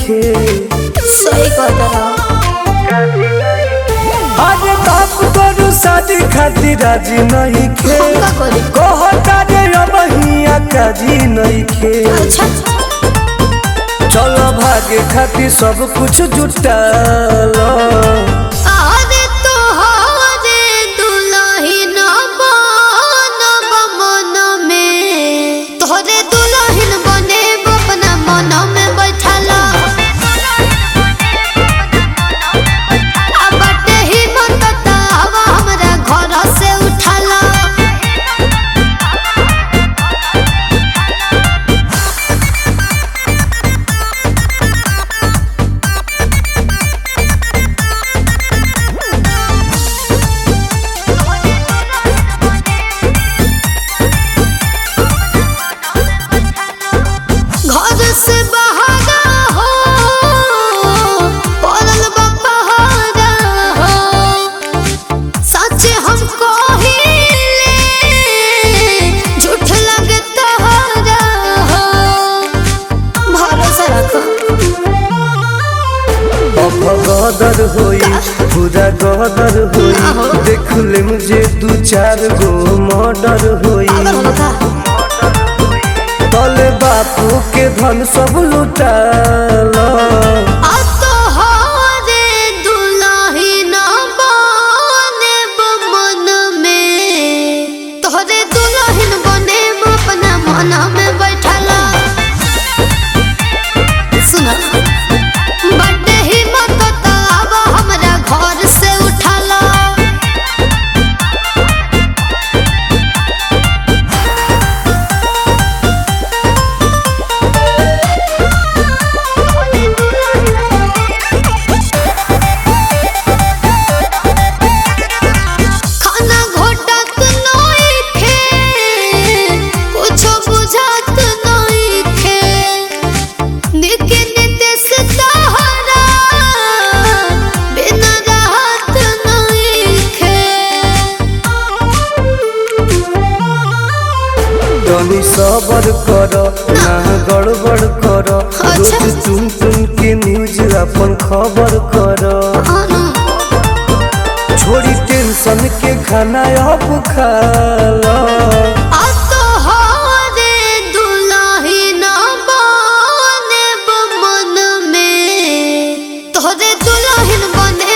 नइखे। सही कहता अरे बाप तोरू शादी खातिर राजी नइखे। कहता रे अबहिया काजी नइखे। अच्छा चलो भागे खातिर सब कुछ जुटाल। अरे तोहरे दुल्हन बनब मन में, तोहरे दुल्हन बनेब अपना मन में बैठल। अब बाटे हिम्मत त हवा हमरा घर से उठल। घर से बहारा हो पड़ल बा पहाड़ा हो। सच हम कहिले झूठ लगे तोहरा हो। भरोसा रखो अब गदर होई पूरा गदर होई। देख ले मुझे दू चार गो मर्डर होई। तले बापू के धन सब लुटाल। आ तोहरे दुल्हन बनेब मन में, तोहरे दुल्हन बनेब अपना मन में बैठल। सुना बड़े हिम्मत त अब हमरा घर से उठल। खाना घोटत नइखे, कुछो बुझात नइखे। निके नितेश तोहरा बिना राहत नइखे। तनी सबर कर ना गड़बड़ कर। अच्छा। रोज चुन चुन के न्यूज अपन खबर कर। छोड़ी टेंशन के खाना अब खाला। आ तोहरे दुल्हन बनेब मन में, तोहरे दुल्हन बने